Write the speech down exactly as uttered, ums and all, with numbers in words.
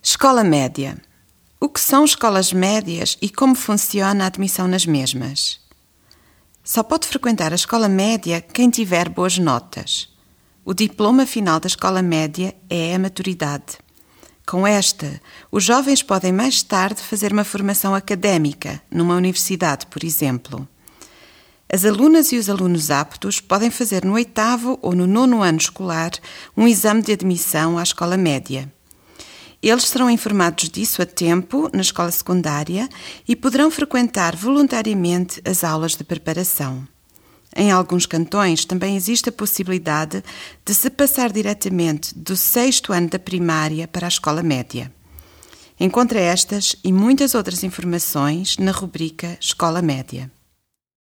Escola média. O que são escolas médias e como funciona a admissão nas mesmas? Só pode frequentar a escola média quem tiver boas notas. O diploma final da escola média é a maturidade. Com esta, os jovens podem mais tarde fazer uma formação académica, numa universidade, por exemplo. As alunas e os alunos aptos podem fazer no oitavo ou no nono ano escolar um exame de admissão à escola média. Eles serão informados disso a tempo na escola secundária e poderão frequentar voluntariamente as aulas de preparação. Em alguns cantões também existe a possibilidade de se passar diretamente do sexto ano da primária para a escola média. Encontre estas e muitas outras informações na rubrica Escola Média.